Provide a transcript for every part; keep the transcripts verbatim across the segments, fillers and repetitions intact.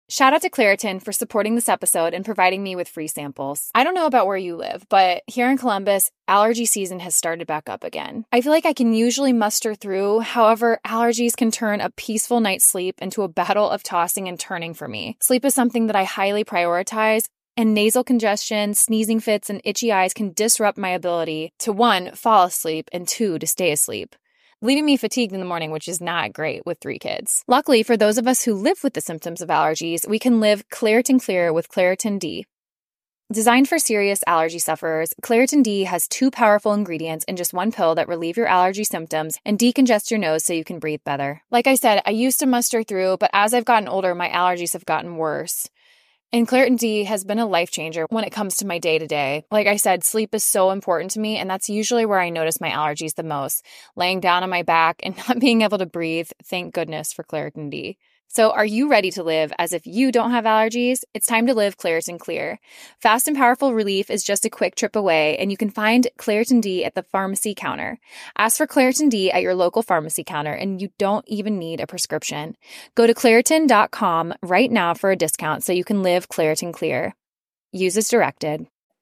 Shout out to Claritin for supporting this episode and providing me with free samples. I don't know about where you live, but here in Columbus, allergy season has started back up again. I feel like I can usually muster through. However, allergies can turn a peaceful night's sleep into a battle of tossing and turning for me. Sleep is something that I highly prioritize, and nasal congestion, sneezing fits, and itchy eyes can disrupt my ability to, one, fall asleep, and two, to stay asleep, leaving me fatigued in the morning, which is not great with three kids. Luckily, for those of us who live with the symptoms of allergies, we can live Claritin Clear with Claritin D. Designed for serious allergy sufferers, Claritin D has two powerful ingredients in just one pill that relieve your allergy symptoms and decongest your nose so you can breathe better. Like I said, I used to muster through, but as I've gotten older, my allergies have gotten worse. And Claritin D has been a life changer when it comes to my day-to-day. Like I said, sleep is so important to me, and that's usually where I notice my allergies the most. Laying down on my back and not being able to breathe, thank goodness for Claritin D. So are you ready to live as if you don't have allergies? It's time to live Claritin Clear. Fast and powerful relief is just a quick trip away, and you can find Claritin D at the pharmacy counter. Ask for Claritin D at your local pharmacy counter, and you don't even need a prescription. Go to Claritin dot com right now for a discount so you can live Claritin Clear. Use as directed.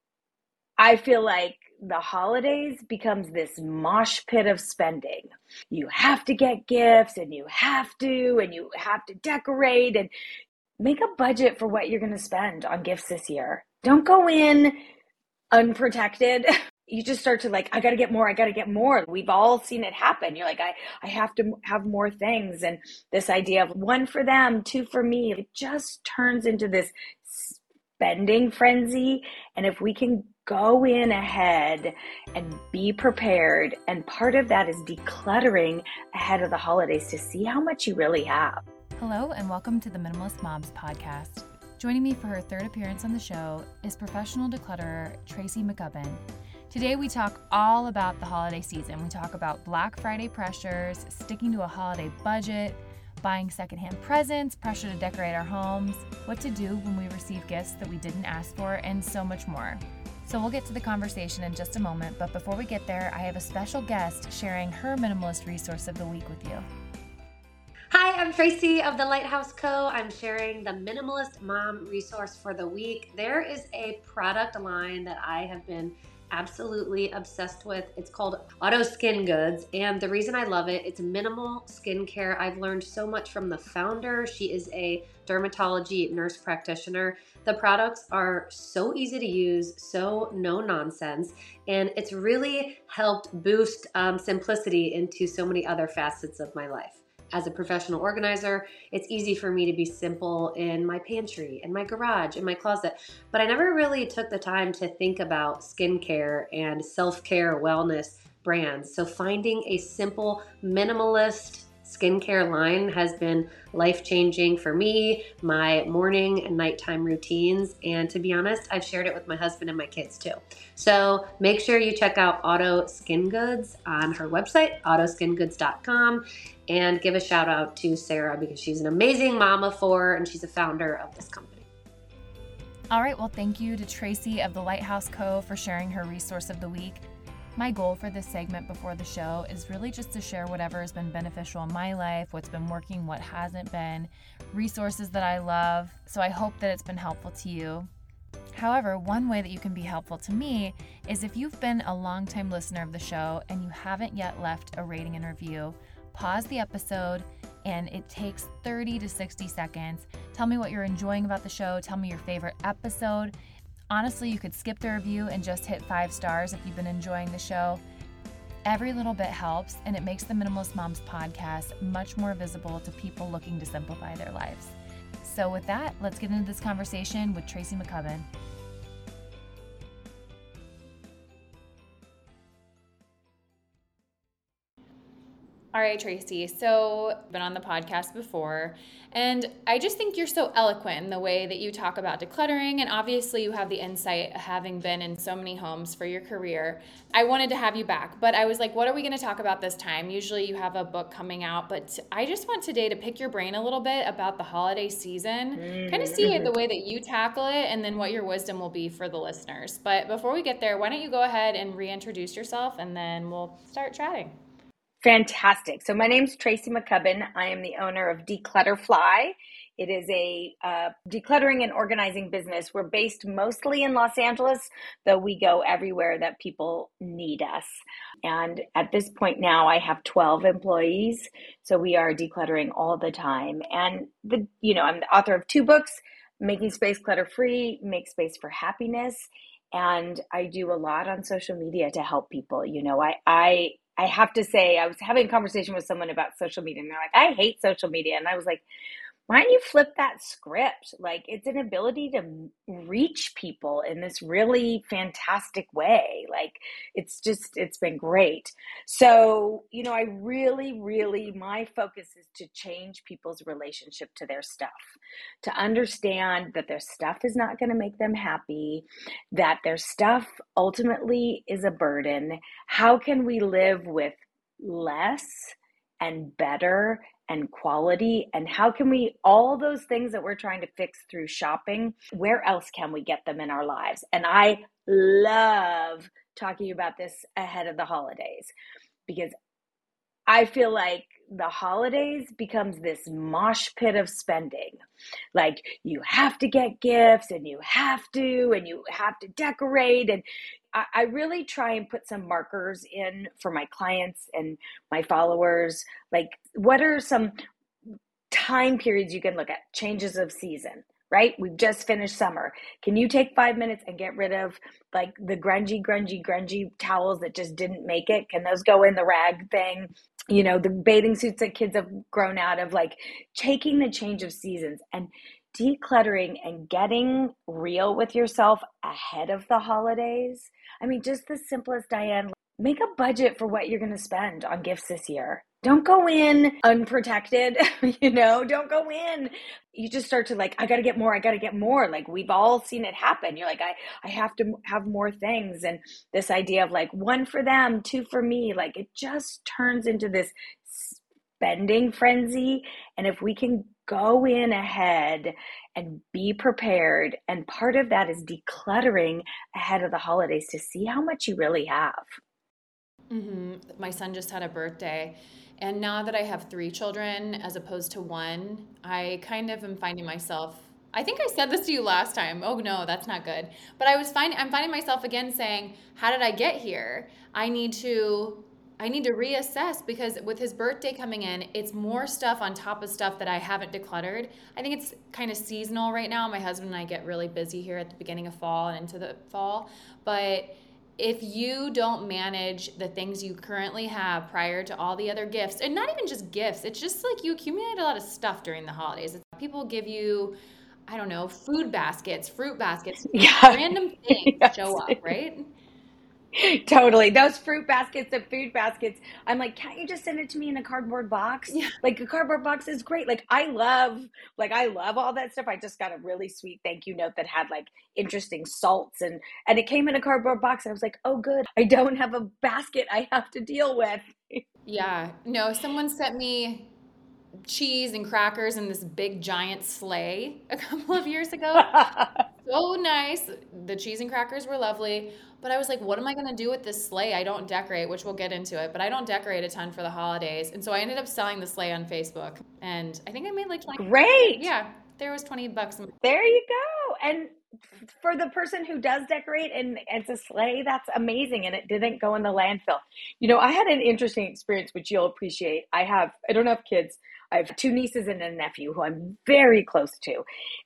I feel like the holidays becomes this mosh pit of spending. You have to get gifts and you have to, and you have to decorate and make a budget for what you're going to spend on gifts this year. Don't go in unprotected. You just start to like, I got to get more. I got to get more. We've all seen it happen. You're like, I, I have to have more things. And this idea of one for them, two for me, it just turns into this spending frenzy. And if we can go in ahead and be prepared, and part of that is decluttering ahead of the holidays to see how much you really have. Hello and welcome to the Minimalist Moms podcast. Joining me for her third appearance on the show is professional declutterer Tracy McCubbin. Today we talk all about the holiday season. We talk about Black Friday pressures, sticking to a holiday budget, buying secondhand presents, pressure to decorate our homes, what to do when we receive gifts that we didn't ask for, and so much more. So we'll get to the conversation in just a moment, but before we get there, I have a special guest sharing her minimalist resource of the week with you. Hi, I'm Tracy of The Lighthouse Co. I'm sharing the Minimalist Mom resource for the week. There is a product line that I have been absolutely obsessed with. It's called Auto Skin Goods, and the reason I love it, it's minimal skincare. I've learned so much from the founder. She is a dermatology nurse practitioner. The products are so easy to use, so no nonsense, and it's really helped boost um, simplicity into so many other facets of my life. As a professional organizer, it's easy for me to be simple in my pantry, in my garage, in my closet, but I never really took the time to think about skincare and self-care wellness brands. So finding a simple, minimalist skincare line has been life-changing for me, my morning and nighttime routines, and to be honest, I've shared it with my husband and my kids too. So make sure you check out Auto Skin Goods on her website, auto skin goods dot com, and give a shout out to Sarah because she's an amazing mom of four and she's a founder of this company. All right, well, thank you to Tracy of The Lighthouse Co. for sharing her resource of the week. My goal for this segment before the show is really just to share whatever has been beneficial in my life, what's been working, what hasn't been, resources that I love. So I hope that it's been helpful to you. However, one way that you can be helpful to me is if you've been a longtime listener of the show and you haven't yet left a rating and review, pause the episode and it takes thirty to sixty seconds. Tell me what you're enjoying about the show. Tell me your favorite episode. Honestly, you could skip the review and just hit five stars if you've been enjoying the show. Every little bit helps, and it makes the Minimalist Moms podcast much more visible to people looking to simplify their lives. So with that, let's get into this conversation with Tracy McCubbin. All right, Tracy. So I've been on the podcast before, and I just think you're so eloquent in the way that you talk about decluttering, and obviously you have the insight having been in so many homes for your career. I wanted to have you back, but I was like, what are we going to talk about this time? Usually you have a book coming out, but I just want today to pick your brain a little bit about the holiday season, mm-hmm. kind of see it the way that you tackle it, and then what your wisdom will be for the listeners. But before we get there, why don't you go ahead and reintroduce yourself, and then we'll start chatting. Fantastic. So my name's Tracy McCubbin. I am the owner of Declutter Fly. It is a uh, decluttering and organizing business. We're based mostly in Los Angeles, though we go everywhere that people need us. And at this point now, I have twelve employees, so we are decluttering all the time. And the, you know, I'm the author of two books, Making Space Clutter Free, Make Space for Happiness, and I do a lot on social media to help people. You know, I I I have to say, I was having a conversation with someone about social media, and they're like, I hate social media. And I was like, why don't you flip that script? Like, it's an ability to reach people in this really fantastic way. Like, it's just, it's been great. So, you know, I really, really, my focus is to change people's relationship to their stuff, to understand that their stuff is not going to make them happy, that their stuff ultimately is a burden. How can we live with less and better and quality, and how can we, all those things that we're trying to fix through shopping, where else can we get them in our lives? And I love talking about this ahead of the holidays, because I feel like the holidays becomes this mosh pit of spending. Like, you have to get gifts, and you have to, and you have to decorate. And I, I really try and put some markers in for my clients and my followers. Like, what are some time periods you can look at? Changes of season, right? We've just finished summer. Can you take five minutes and get rid of like the grungy, grungy, grungy towels that just didn't make it? Can those go in the rag thing? You know, the bathing suits that kids have grown out of, like taking the change of seasons and decluttering and getting real with yourself ahead of the holidays. I mean, just the simplest, Diane, make a budget for what you're going to spend on gifts this year. Don't go in unprotected, you know, don't go in. You just start to like, I got to get more. I got to get more. Like, we've all seen it happen. You're like, I, I have to have more things. And this idea of like one for them, two for me, like it just turns into this spending frenzy. And if we can go in ahead and be prepared, and part of that is decluttering ahead of the holidays to see how much you really have. Mm-hmm. My son just had a birthday. And now that I have three children as opposed to one, I kind of am finding myself, I think I said this to you last time. Oh no, that's not good. But I was finding, I'm finding myself again saying, how did I get here? I need to, I need to reassess, because with his birthday coming in, it's more stuff on top of stuff that I haven't decluttered. I think it's kind of seasonal right now. My husband and I get really busy here at the beginning of fall and into the fall. But if you don't manage the things you currently have prior to all the other gifts, and not even just gifts, it's just like you accumulate a lot of stuff during the holidays. People give you, I don't know, food baskets, fruit baskets, yeah. random things yes. show up, right? Totally. Those fruit baskets and food baskets, I'm like, can't you just send it to me in a cardboard box? Yeah. Like, a cardboard box is great. Like, I love, like, I love all that stuff. I just got a really sweet thank you note that had like interesting salts, and, and it came in a cardboard box. And I was like, oh, good. I don't have a basket I have to deal with. Yeah. No, someone sent me cheese and crackers in this big giant sleigh a couple of years ago. So nice. The cheese and crackers were lovely. But I was like, what am I going to do with this sleigh? I don't decorate, which we'll get into it, but I don't decorate a ton for the holidays. And so I ended up selling the sleigh on Facebook. And I think I made like twenty. Great. Yeah. There was twenty bucks. There you go. And for the person who does decorate and it's a sleigh, that's amazing. And it didn't go in the landfill. You know, I had an interesting experience, which you'll appreciate. I have, I don't have kids. I have two nieces and a nephew who I'm very close to.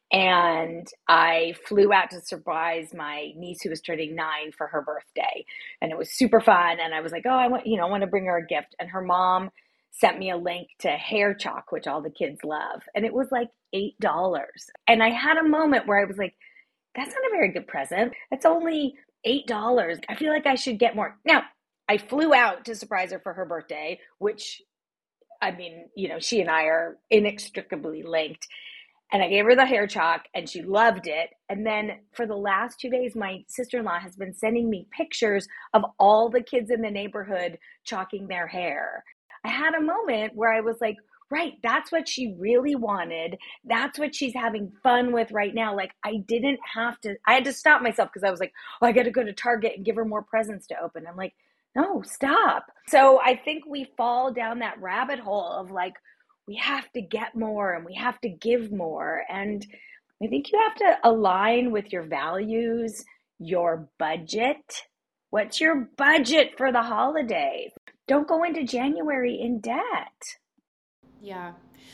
And I flew out to surprise my niece who was turning nine for her birthday. And it was super fun. And I was like, oh, I want, you know, I want to bring her a gift. And her mom sent me a link to hair chalk, which all the kids love. And it was like eight dollars. And I had a moment where I was like, that's not a very good present. It's only eight dollars. I feel like I should get more. Now, I flew out to surprise her for her birthday, which, I mean, you know, she and I are inextricably linked. And I gave her the hair chalk and she loved it. And then for the last two days, my sister-in-law has been sending me pictures of all the kids in the neighborhood chalking their hair. I had a moment where I was like, right, that's what she really wanted. That's what she's having fun with right now. Like, I didn't have to, I had to stop myself because I was like, oh, I got to go to Target and give her more presents to open. I'm like, no, stop. So I think we fall down that rabbit hole of like, we have to get more and we have to give more. And I think you have to align with your values, your budget. What's your budget for the holidays? Don't go into January in debt. Yeah.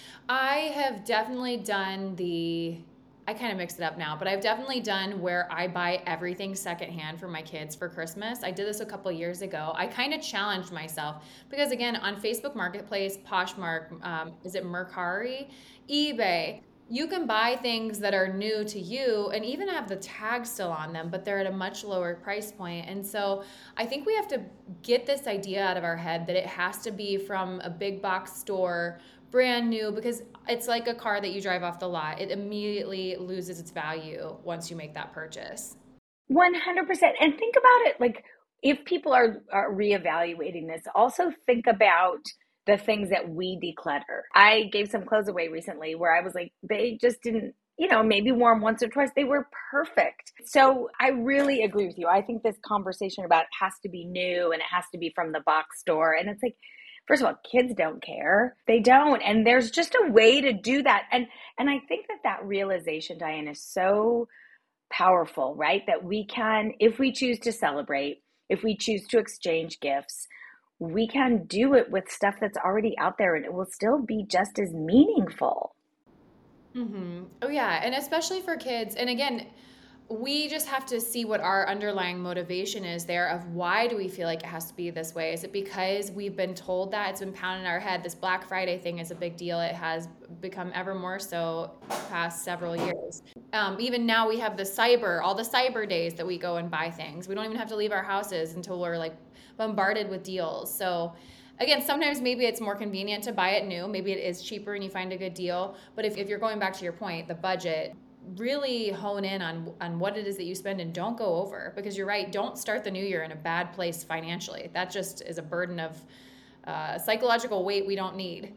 I have definitely done the, I kind of mix it up now, but I've definitely done where I buy everything secondhand for my kids for Christmas. I did this a couple years ago. I kind of challenged myself because, again, on Facebook Marketplace, Poshmark, um, is it Mercari, eBay, you can buy things that are new to you and even have the tag still on them, but they're at a much lower price point. And so I think we have to get this idea out of our head that it has to be from a big box store, brand new, because it's like a car that you drive off the lot. It immediately loses its value once you make that purchase. one hundred percent. And think about it, like if people are, are reevaluating this, also think about the things that we declutter. I gave some clothes away recently where I was like, they just didn't, you know, maybe wore them once or twice. They were perfect. So I really agree with you. I think this conversation about it has to be new and it has to be from the box store. And it's like, first of all, kids don't care. They don't. And there's just a way to do that. And and I think that that realization, Diane, is so powerful, right? That we can, if we choose to celebrate, if we choose to exchange gifts, we can do it with stuff that's already out there and it will still be just as meaningful. Mm-hmm. Oh, yeah. And especially for kids. And again, we just have to see what our underlying motivation is there of why do we feel like it has to be this way? Is it because we've been told that? It's been pounded in our head. This Black Friday thing is a big deal. It has become ever more so the past several years. Um, even now we have the cyber, all the cyber days that we go and buy things. We don't even have to leave our houses until we're like bombarded with deals. So again, sometimes maybe it's more convenient to buy it new. Maybe it is cheaper and you find a good deal. But if, if you're going back to your point, the budget, really hone in on on what it is that you spend and don't go over, because you're right, don't start the new year in a bad place financially. That just is a burden of uh, psychological weight we don't need.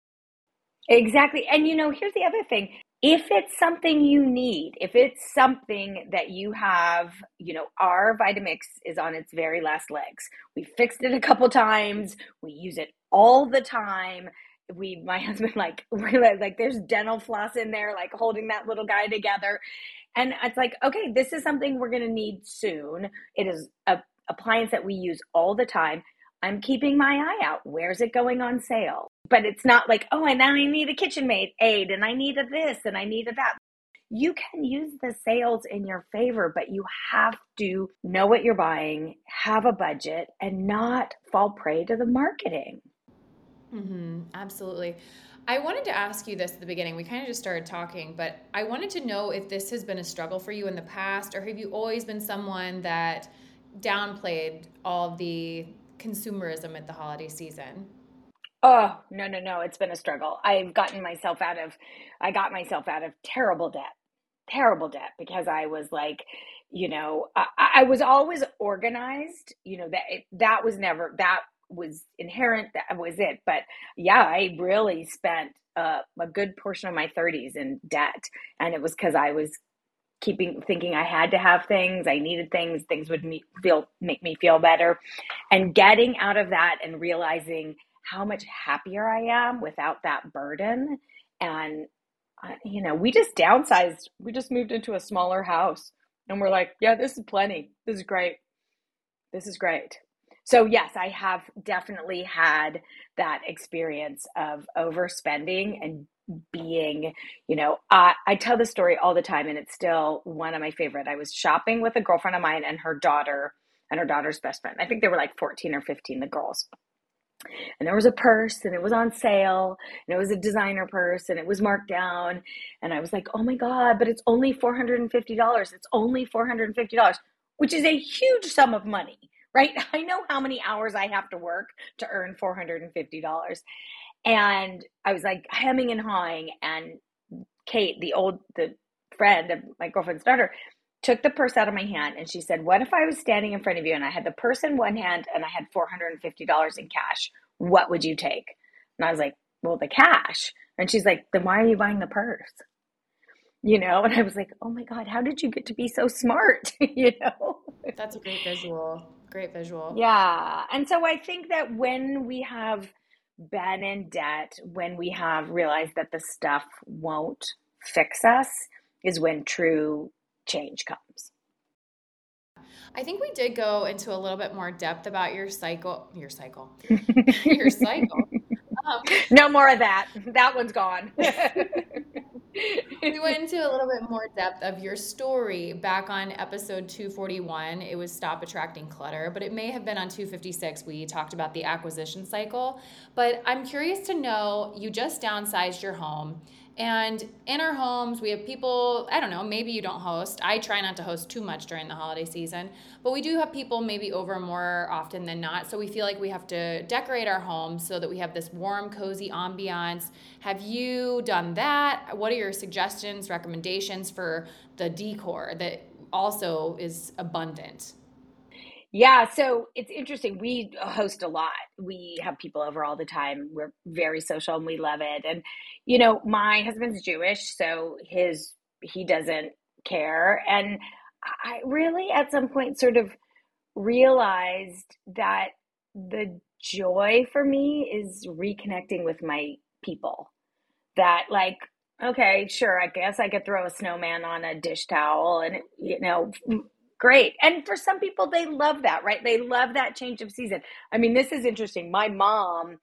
Exactly. And you know, here's the other thing. If it's something you need, if it's something that you have, you know, our Vitamix is on its very last legs. We fixed it a couple times. We use it all the time. We, my husband, like, realized, like, there's dental floss in there, like, holding that little guy together. And it's like, okay, this is something we're going to need soon. It is a appliance that we use all the time. I'm keeping my eye out. Where's it going on sale? But it's not like, oh, and now I need a KitchenAid aid, and I need a this, and I need a that. You can use the sales in your favor, but you have to know what you're buying, have a budget, and not fall prey to the marketing. Mm-hmm, absolutely. I wanted to ask you this at the beginning. We kind of just started talking, but I wanted to know if this has been a struggle for you in the past, or have you always been someone that downplayed all of the consumerism at the holiday season? Oh, no, no, no. It's been a struggle. I've gotten myself out of, I got myself out of terrible debt, terrible debt, because I was like, you know, I, I was always organized, you know, that, it, that was never, that was inherent. That was it. But yeah, I really spent uh, a good portion of my thirties in debt. And it was because I was keeping thinking I had to have things, I needed things, things would me, feel make me feel better. And getting out of that and realizing how much happier I am without that burden. And uh, you know, we just downsized. We just moved into a smaller house and we're like, yeah, this is plenty. This is great. This is great. So yes, I have definitely had that experience of overspending and being, you know, I, I tell the story all the time and it's still one of my favorite. I was shopping with a girlfriend of mine and her daughter and her daughter's best friend. I think they were like fourteen or fifteen, the girls. And there was a purse and it was on sale and it was a designer purse and it was marked down. And I was like, oh my God, but it's only four hundred fifty dollars. It's only four hundred fifty dollars, which is a huge sum of money. Right? I know how many hours I have to work to earn four hundred fifty dollars. And I was like hemming and hawing. And Kate, the old, the friend of my girlfriend's daughter, took the purse out of my hand. And she said, what if I was standing in front of you and I had the purse in one hand and I had four hundred fifty dollars in cash? What would you take? And I was like, well, the cash. And she's like, then why are you buying the purse? You know? And I was like, oh my God, how did you get to be so smart? You know? That's a great visual. Great visual. Yeah. And so I think that when we have been in debt, when we have realized that the stuff won't fix us, is when true change comes. I think we did go into a little bit more depth about your cycle, your cycle, your cycle. Um, no more of that. That one's gone. We went into a little bit more depth of your story back on episode two forty-one. It was Stop Attracting Clutter, but it may have been on two fifty-six. We talked about the acquisition cycle. But I'm curious to know, you just downsized your home. And in our homes, we have people, I don't know, maybe you don't host. I try not to host too much during the holiday season, but we do have people maybe over more often than not. So we feel like we have to decorate our homes so that we have this warm, cozy ambiance. Have you done that? What are your suggestions, recommendations for the decor that also is abundant? Yeah, so it's interesting. We host a lot. We have people over all the time. We're very social and we love it. And, you know, my husband's Jewish, so his, he doesn't care. And I really, at some point, sort of realized that the joy for me is reconnecting with my people. That, like, okay, sure, I guess I could throw a snowman on a dish towel and, you know, great. And for some people, they love that, right? They love that change of season. I mean, this is interesting. My mom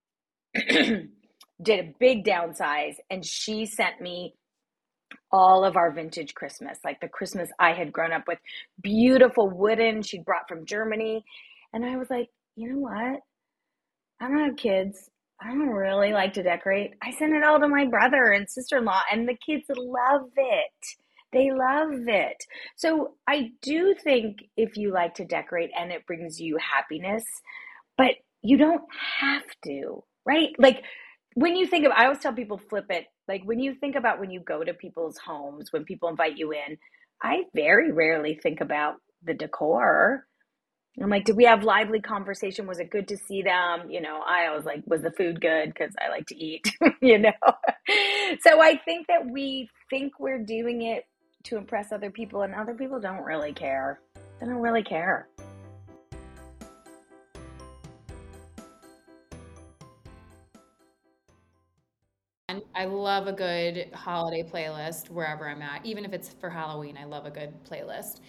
did a big downsize, and she sent me all of our vintage Christmas, like the Christmas I had grown up with, beautiful wooden she'd brought from Germany. And I was like, you know what? I don't have kids. I don't really like to decorate. I sent it all to my brother and sister-in-law, and the kids love it. They love it. So I do think if you like to decorate and it brings you happiness, but you don't have to, right? Like, when you think of, I always tell people, flip it. Like, when you think about when you go to people's homes, when people invite you in, I very rarely think about the decor. I'm like, did we have lively conversation? Was it good to see them? You know, I always like, was the food good? Because I like to eat, you know? So I think that we think we're doing it to impress other people, and other people don't really care. They don't really care. I love a good holiday playlist wherever I'm at. Even if it's for Halloween, I love a good playlist.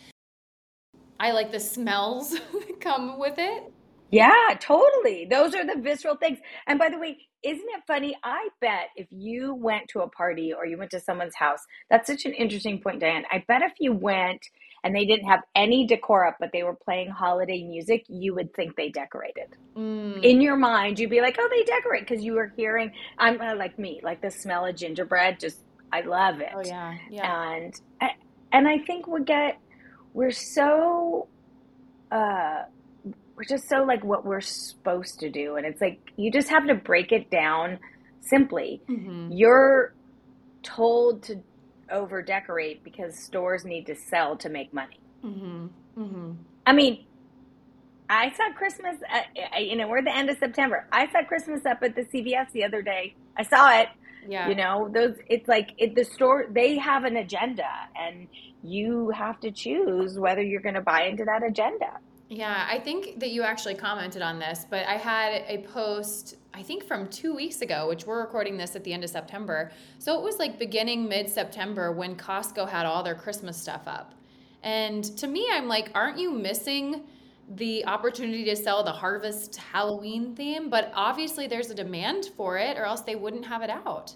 I like the smells that come with it. Yeah, totally. Those are the visceral things. And by the way, isn't it funny? I bet if you went to a party or you went to someone's house, that's such an interesting point, Diane. I bet if you went and they didn't have any decor up, but they were playing holiday music, you would think they decorated. Mm. In your mind, you'd be like, oh, they decorate, because you were hearing, I'm uh, like me, like the smell of gingerbread, just, I love it. Oh, yeah. Yeah. And, and I think we get, we're so, uh, we're just so like what we're supposed to do. And it's like, you just have to break it down simply. Mm-hmm. You're told to over decorate because stores need to sell to make money. Mm-hmm. Mm-hmm. I mean, I saw Christmas, uh, you know, we're the end of September. I saw Christmas up at the C V S the other day. I saw it. Yeah. You know, those, it's like it, the store, they have an agenda, and you have to choose whether you're going to buy into that agenda. Yeah, I think that you actually commented on this, but I had a post, I think from two weeks ago, which we're recording this at the end of September. So it was like beginning mid-September when Costco had all their Christmas stuff up. And to me, I'm like, aren't you missing the opportunity to sell the Harvest Halloween theme? But obviously there's a demand for it, or else they wouldn't have it out.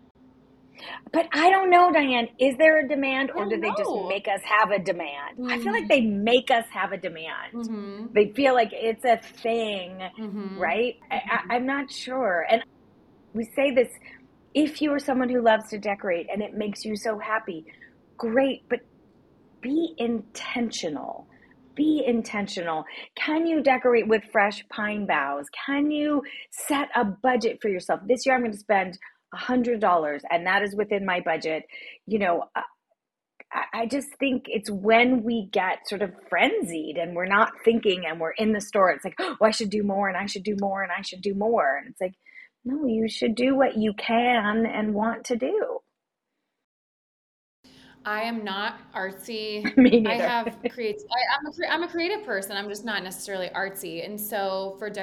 But I don't know, Diane, is there a demand, or I do they just know. make us have a demand? Mm. I feel like they make us have a demand. Mm-hmm. They feel like it's a thing, Mm-hmm. right? I, I, I'm not sure. And we say this, if you are someone who loves to decorate and it makes you so happy, great, but be intentional. Be intentional. Can you decorate with fresh pine boughs? Can you set a budget for yourself? This year I'm going to spend one hundred dollars, and that is within my budget. You know, I, I just think it's when we get sort of frenzied and we're not thinking and we're in the store, it's like, oh, I should do more and I should do more and I should do more. And it's like, no, you should do what you can and want to do. I am not artsy. Me neither. I have creative. I, I'm a cre- I'm a creative person. I'm just not necessarily artsy. And so for de-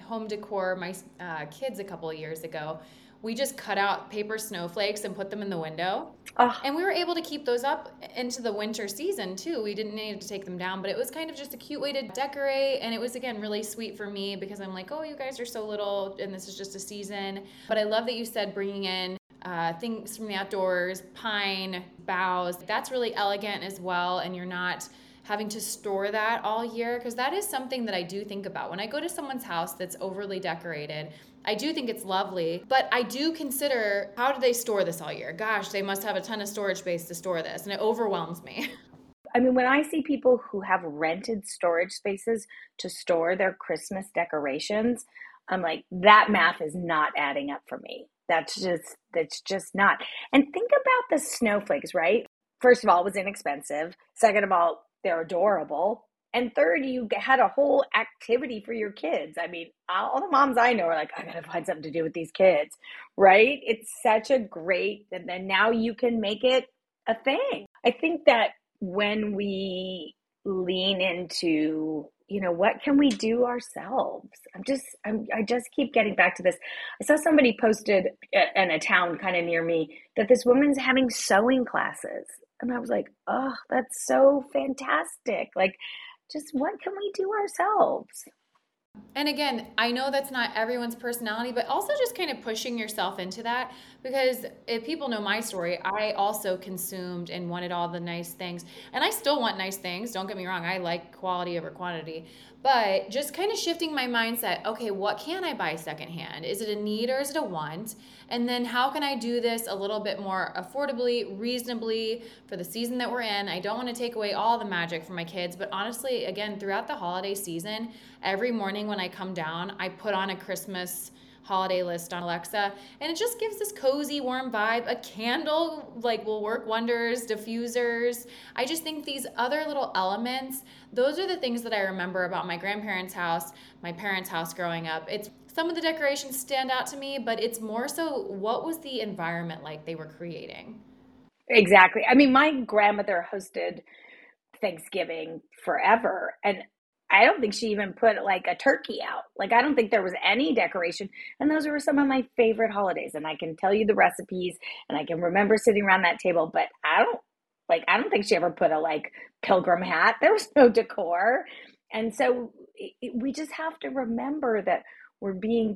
home decor my uh, kids a couple of years ago, we just cut out paper snowflakes and put them in the window. Oh. And we were able to keep those up into the winter season too. We didn't need to take them down, but it was kind of just a cute way to decorate. And it was, again, really sweet for me because I'm like, oh, you guys are so little and this is just a season. But I love that you said bringing in uh, things from the outdoors, pine, boughs. That's really elegant as well. And you're not having to store that all year, because that is something that I do think about. When I go to someone's house that's overly decorated, I do think it's lovely, but I do consider, how do they store this all year? Gosh, they must have a ton of storage space to store this, and it overwhelms me. I mean, when I see people who have rented storage spaces to store their Christmas decorations, I'm like, that math is not adding up for me. That's just, that's just not. And think about the snowflakes, right? First of all, it was inexpensive. Second of all, they're adorable. And third, you had a whole activity for your kids. I mean, all the moms I know are like, I gotta find something to do with these kids, right? It's such a great, and then now you can make it a thing. I think that when we lean into, you know, what can we do ourselves? I'm just, I'm, I just keep getting back to this. I saw somebody posted in a town kind of near me that this woman's having sewing classes. And I was like, oh, that's so fantastic. Like, just what can we do ourselves? And again, I know that's not everyone's personality, but also just kind of pushing yourself into that, because if people know my story, I also consumed and wanted all the nice things. And I still want nice things. Don't get me wrong. I like quality over quantity. But just kind of shifting my mindset, okay, what can I buy secondhand? Is it a need or is it a want? And then how can I do this a little bit more affordably, reasonably for the season that we're in? I don't want to take away all the magic from my kids, but honestly, again, throughout the holiday season, every morning when I come down, I put on a Christmas holiday list on Alexa, and it just gives this cozy, warm vibe. A candle like will work wonders, diffusers. I just think these other little elements, those are the things that I remember about my grandparents' house, my parents' house growing up. It's some of the decorations stand out to me, but it's more so what was the environment like they were creating. Exactly. I mean, my grandmother hosted Thanksgiving forever, and I don't think she even put like a turkey out. Like, I don't think there was any decoration. And those were some of my favorite holidays. And I can tell you the recipes and I can remember sitting around that table, but I don't like, I don't think she ever put a like pilgrim hat. There was no decor. And so it, it, we just have to remember that we're being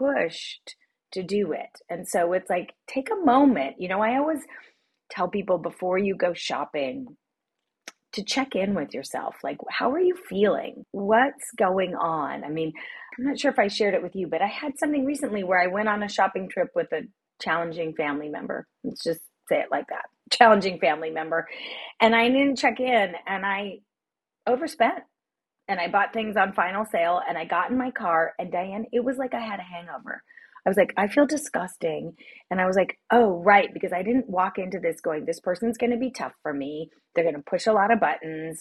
pushed to do it. And so it's like, take a moment. You know, I always tell people before you go shopping to check in with yourself. Like, how are you feeling? What's going on? I mean, I'm not sure if I shared it with you, but I had something recently where I went on a shopping trip with a challenging family member. Let's just say it like that. Challenging family member. And I didn't check in, and I overspent, and I bought things on final sale, and I got in my car, and Diane, it was like I had a hangover. I was like, I feel disgusting. And I was like, oh, right, because I didn't walk into this going, this person's going to be tough for me. They're going to push a lot of buttons.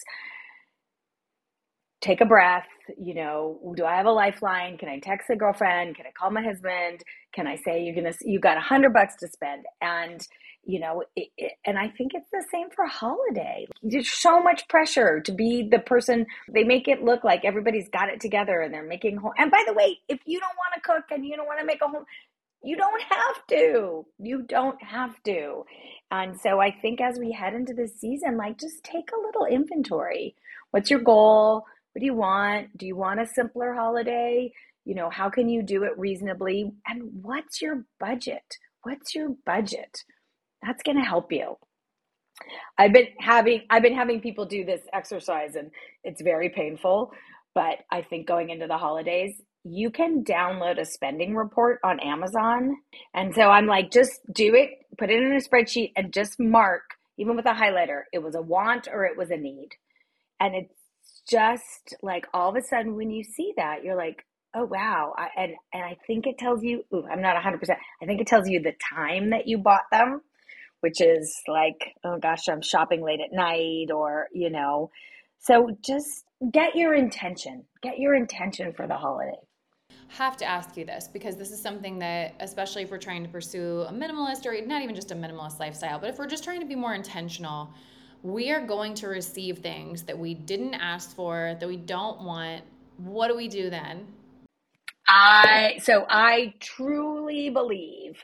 Take a breath. You know, do I have a lifeline? Can I text a girlfriend? Can I call my husband? Can I say, you're going to, you got a hundred bucks to spend? And, you know, it, it, and I think it's the same for holiday. There's so much pressure to be the person. They make it look like everybody's got it together and they're making home. And by the way, if you don't want to cook and you don't want to make a home, you don't have to. You don't have to. And so I think as we head into this season, like, just take a little inventory. What's your goal? What do you want? Do you want a simpler holiday? You know, how can you do it reasonably? And what's your budget? What's your budget? That's going to help you. I've been having I've been having people do this exercise, and it's very painful, but I think going into the holidays, you can download a spending report on Amazon. And so I'm like, just do it, put it in a spreadsheet, and just mark, even with a highlighter, it was a want or it was a need. And it's just like, all of a sudden when you see that, you're like, oh, wow. I, and, and I think it tells you, ooh, I'm not one hundred percent. I think it tells you the time that you bought them, which is like, oh gosh, I'm shopping late at night, or, you know, so just get your intention, get your intention for the holiday. Have to ask you this, because this is something that, especially if we're trying to pursue a minimalist, or not even just a minimalist lifestyle, but if we're just trying to be more intentional, we are going to receive things that we didn't ask for, that we don't want. What do we do then? I, so I truly believe,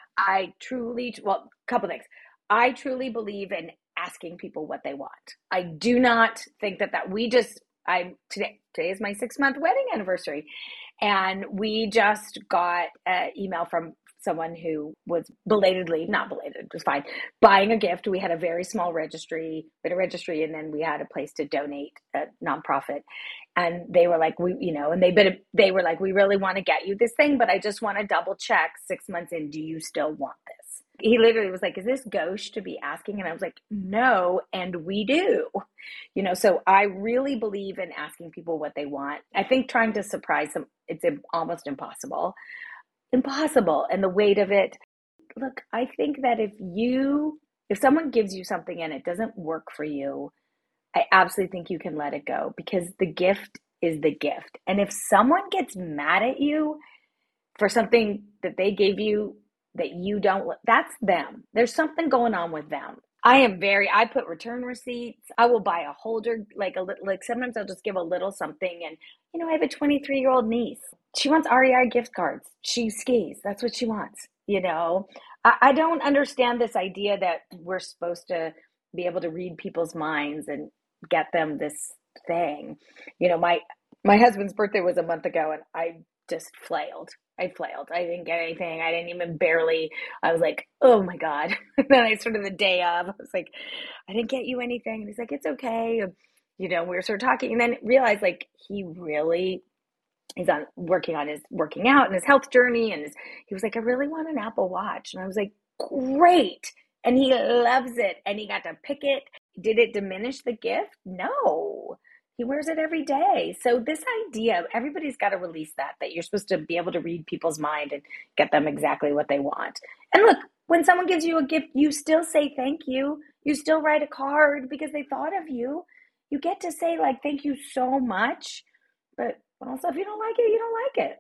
I truly, well, a couple things. I truly believe in asking people what they want. I do not think that that we just, I, today, today is my six month wedding anniversary. And we just got an email from someone who was belatedly, not belated, it was fine, buying a gift. We had a very small registry, we had a registry, and then we had a place to donate, a nonprofit. And they were like, we, you know, and they been, they were like, we really want to get you this thing, but I just want to double check six months in, do you still want this? He literally was like, is this gauche to be asking? And I was like, no, and we do. You know, so I really believe in asking people what they want. I think trying to surprise them, it's almost impossible. Impossible. And the weight of it. Look, I think that if you, if someone gives you something and it doesn't work for you, I absolutely think you can let it go, because the gift is the gift. And if someone gets mad at you for something that they gave you that you don't, that's them. There's something going on with them. I am very, I put return receipts. I will buy a holder, like a like sometimes I'll just give a little something. And, you know, I have a twenty-three year old niece. She wants R E I gift cards. She skis. That's what she wants. You know, I, I don't understand this idea that we're supposed to be able to read people's minds and get them this thing. You know, my, my husband's birthday was a month ago and I just flailed. I flailed. I didn't get anything. I didn't even barely, I was like, oh my God. And then I sort of the day of, I was like, I didn't get you anything. And he's like, it's okay. You know, we were sort of talking and then realized like he really is on working on his working out and his health journey. And his, he was like, I really want an Apple Watch. And I was like, great. And he loves it. And he got to pick it. Did it diminish the gift? No. He wears it every day. So this idea, everybody's got to release that, that you're supposed to be able to read people's mind and get them exactly what they want. And look, when someone gives you a gift, you still say thank you. You still write a card because they thought of you. You get to say like, thank you so much. But also, if you don't like it, you don't like it.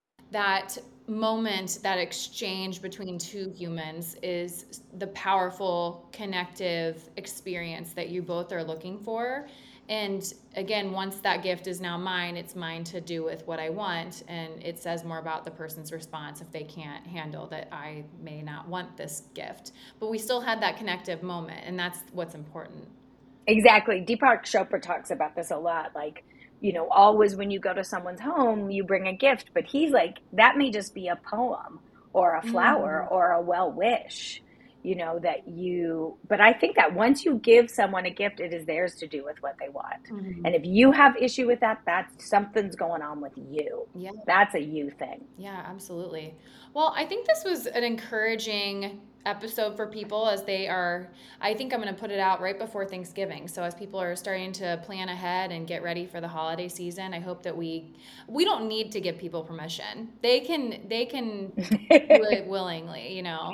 That moment, that exchange between two humans is the powerful, connective experience that you both are looking for. And again, once that gift is now mine, it's mine to do with what I want. And it says more about the person's response if they can't handle that I may not want this gift. But we still had that connective moment, and that's what's important. Exactly. Deepak Chopra talks about this a lot. Like, you know, always when you go to someone's home, you bring a gift. But he's like, that may just be a poem or a flower mm. or a well wish. You know, that you, but I think that once you give someone a gift, it is theirs to do with what they want. Mm-hmm. And if you have issue with that, that's something's going on with you. Yeah. That's a you thing. Yeah, absolutely. Well, I think this was an encouraging episode for people as they are, I think I'm going to put it out right before Thanksgiving. So as people are starting to plan ahead and get ready for the holiday season, I hope that we, we don't need to give people permission. They can, they can do it willingly, you know.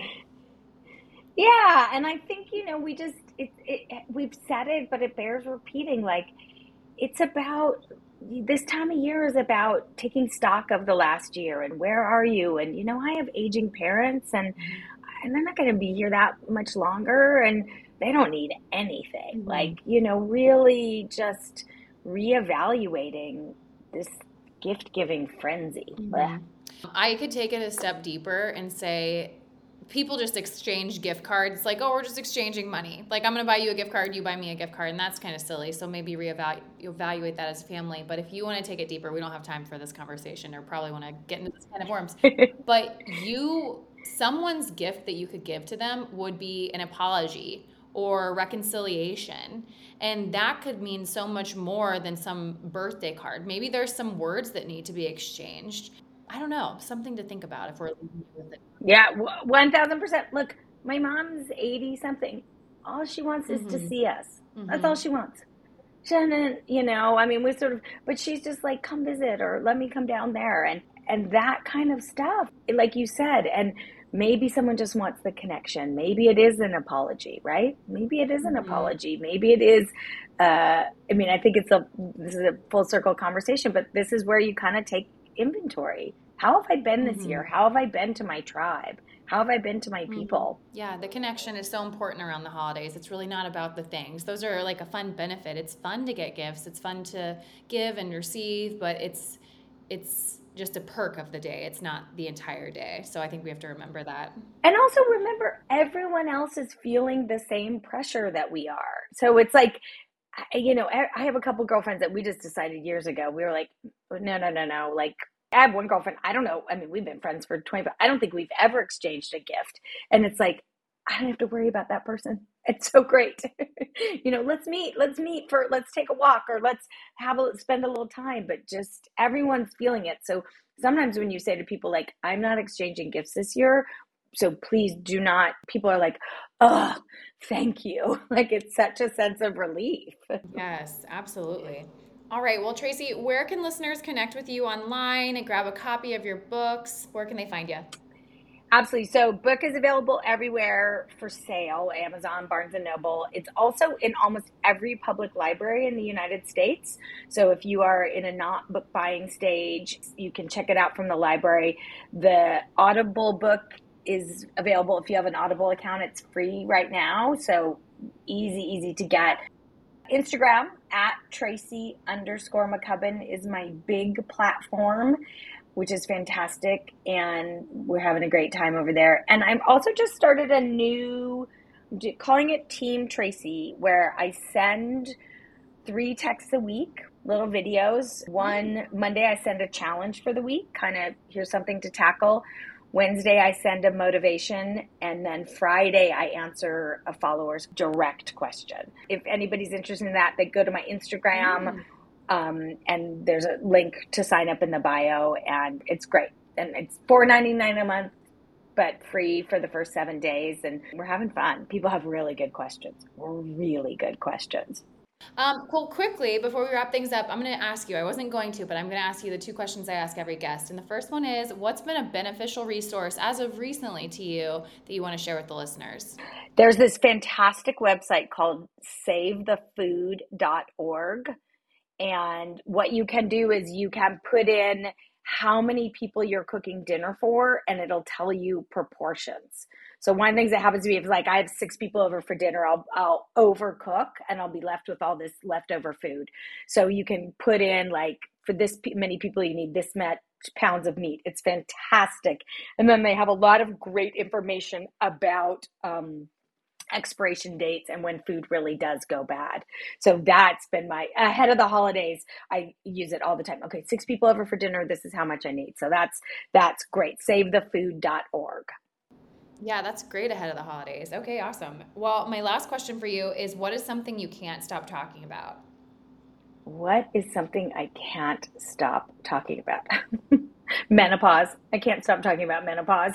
Yeah, and I think, you know, we just, it, it, we've said it, but it bears repeating. Like, it's about, this time of year is about taking stock of the last year and where are you? And, you know, I have aging parents and, and they're not going to be here that much longer and they don't need anything. Mm-hmm. Like, you know, really just reevaluating this gift-giving frenzy. Mm-hmm. I could take it a step deeper and say, people just exchange gift cards like, oh, we're just exchanging money. Like, I'm going to buy you a gift card, you buy me a gift card. And that's kind of silly. So maybe reevaluate evaluate that as family. But if you want to take it deeper, we don't have time for this conversation or probably want to get into this kind of forms. But you, someone's gift that you could give to them would be an apology or reconciliation. And that could mean so much more than some birthday card. Maybe there's some words that need to be exchanged. I don't know, something to think about if we're with it. Yeah, one thousand percent. Look, my mom's eighty something. All she wants is mm-hmm. to see us. Mm-hmm. That's all she wants. She doesn't, you know, I mean, we sort of, but she's just like, come visit or let me come down there. And, and that kind of stuff, like you said, and maybe someone just wants the connection. Maybe it is an apology, right? Maybe it is an mm-hmm. apology. Maybe it is, uh, I mean, I think it's a, this is a full circle conversation, but this is where you kind of take inventory. How have I been this mm-hmm. year? How have I been to my tribe? How have I been to my people? Yeah, the connection is so important around the holidays. It's really not about the things. Those are like a fun benefit. It's fun to get gifts. It's fun to give and receive, but it's it's just a perk of the day. It's not the entire day. So I think we have to remember that. And also remember, everyone else is feeling the same pressure that we are. So it's like, you know, I have a couple girlfriends that we just decided years ago. We were like, no, no, no, no. Like, I have one girlfriend. I don't know. I mean, we've been friends for twenty, but I don't think we've ever exchanged a gift. And it's like, I don't have to worry about that person. It's so great. You know, let's meet, let's meet for, let's take a walk, or let's have a, spend a little time, but just everyone's feeling it. So sometimes when you say to people like, I'm not exchanging gifts this year, so please do not, people are like, oh, thank you. Like, it's such a sense of relief. Yes, absolutely. All right. Well, Tracy, where can listeners connect with you online and grab a copy of your books? Where can they find you? Absolutely. So book is available everywhere for sale, Amazon, Barnes and Noble. It's also in almost every public library in the United States. So if you are in a not book buying stage, you can check it out from the library. The Audible book is available. If you have an Audible account, it's free right now. So easy, easy to get. Instagram at Tracy underscore McCubbin is my big platform, which is fantastic. And we're having a great time over there. And I've also just started a new, calling it Team Tracy, where I send three texts a week, little videos. One Monday, I send a challenge for the week, kind of here's something to tackle. Wednesday, I send a motivation, and then Friday, I answer a follower's direct question. If anybody's interested in that, they go to my Instagram, mm. um, and there's a link to sign up in the bio, and it's great. And it's four ninety-nine a month, but free for the first seven days, and we're having fun. People have really good questions, really good questions. Um, well, quickly, before we wrap things up, I'm going to ask you, I wasn't going to, but I'm going to ask you the two questions I ask every guest. And the first one is, what's been a beneficial resource as of recently to you that you want to share with the listeners? There's this fantastic website called save the food dot org. And what you can do is you can put in how many people you're cooking dinner for, and it'll tell you proportions. So one of the things that happens to me is, like, I have six people over for dinner, I'll I'll overcook and I'll be left with all this leftover food. So you can put in, like, for this many people, you need this much pounds of meat. It's fantastic. And then they have a lot of great information about um, expiration dates and when food really does go bad. So that's been my, ahead of the holidays, I use it all the time. Okay, six people over for dinner, this is how much I need. So that's that's great. save the food dot org. Yeah, that's great ahead of the holidays. Okay, awesome. Well, my last question for you is, what is something you can't stop talking about? What is something I can't stop talking about? Menopause. I can't stop talking about menopause.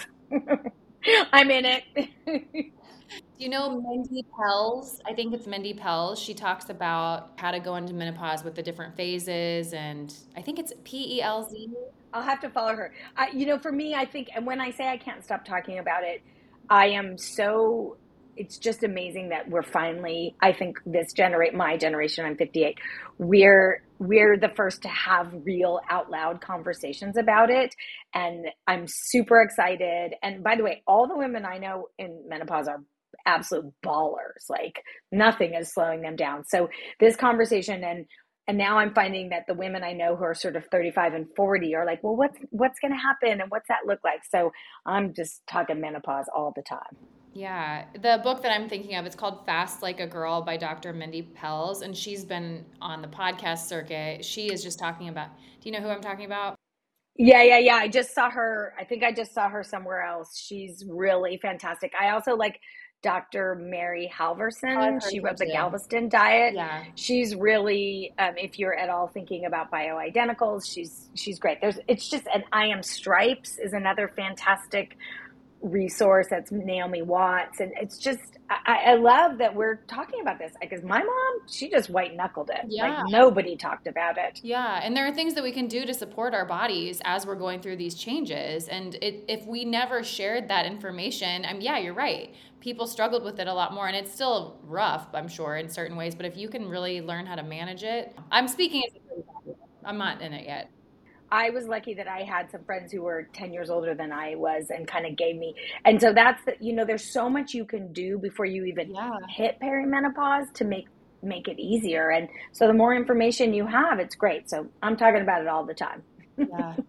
I'm in it. Do you know Mindy Pelz? I think it's Mindy Pelz. She talks about how to go into menopause with the different phases, and I think it's P E L Z. I'll have to follow her. I, you know, for me, I think, and when I say I can't stop talking about it, I am so, it's just amazing that we're finally, I think this generate, my generation, I'm fifty-eight, we're, we're the first to have real out loud conversations about it. And I'm super excited. And by the way, all the women I know in menopause are absolute ballers. Like, nothing is slowing them down. So this conversation, and and now I'm finding that the women I know who are sort of thirty-five and forty are like, well, what's what's going to happen, and what's that look like? So I'm just talking menopause all the time. Yeah, the book that I'm thinking of, it's called Fast Like a Girl by Doctor Mindy Pelz, and she's been on the podcast circuit. She is just talking about, do you know who I'm talking about? Yeah, yeah, yeah. I just saw her. I think I just saw her somewhere else. She's really fantastic. I also like Doctor Mary Halverson. She wrote the too. Galveston Diet. Yeah. She's really, um, if you're at all thinking about bioidenticals, she's she's great. There's, it's just, and I Am Stripes is another fantastic resource. That's Naomi Watts. And it's just, I, I love that we're talking about this, because my mom, she just white knuckled it. Yeah. Like, nobody talked about it. Yeah. And there are things that we can do to support our bodies as we're going through these changes. And it, if we never shared that information, I mean, yeah, you're right. People struggled with it a lot more, and it's still rough, I'm sure, in certain ways. But if you can really learn how to manage it, I'm speaking as a, I'm not in it yet. I was lucky that I had some friends who were ten years older than I was, and kind of gave me, and so that's the, you know, there's so much you can do before you even yeah. hit perimenopause to make, make it easier. And so the more information you have, it's great. So I'm talking about it all the time. Yeah.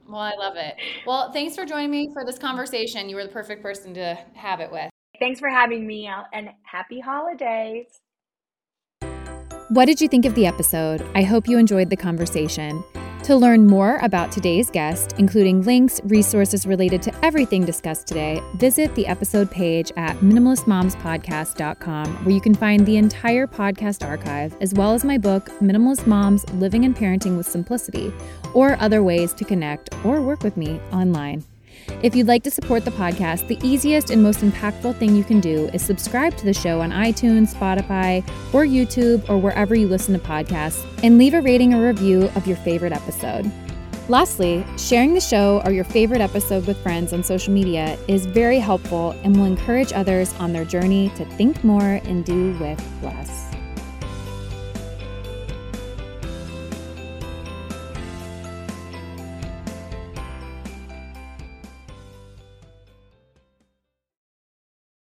Well, I love it. Well, thanks for joining me for this conversation. You were the perfect person to have it with. Thanks for having me out, and happy holidays. What did you think of the episode? I hope you enjoyed the conversation. To learn more about today's guest, including links, resources related to everything discussed today, visit the episode page at minimalist moms podcast dot com, where you can find the entire podcast archive, as well as my book, Minimalist Moms: Living and Parenting with Simplicity, or other ways to connect or work with me online. If you'd like to support the podcast, the easiest and most impactful thing you can do is subscribe to the show on iTunes, Spotify, or YouTube, or wherever you listen to podcasts, and leave a rating or review of your favorite episode. Lastly, sharing the show or your favorite episode with friends on social media is very helpful and will encourage others on their journey to think more and do with less.